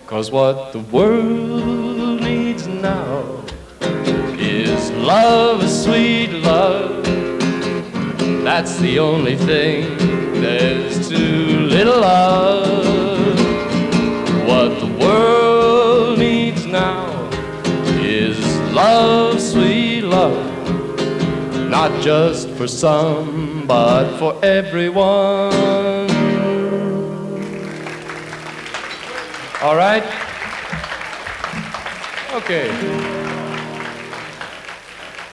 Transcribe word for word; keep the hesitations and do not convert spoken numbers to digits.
'Cause what the world needs now is love, sweet love. That's the only thing there's too little of. What the world needs now is love, sweet love. Not just for some, but for everyone. All right? Okay.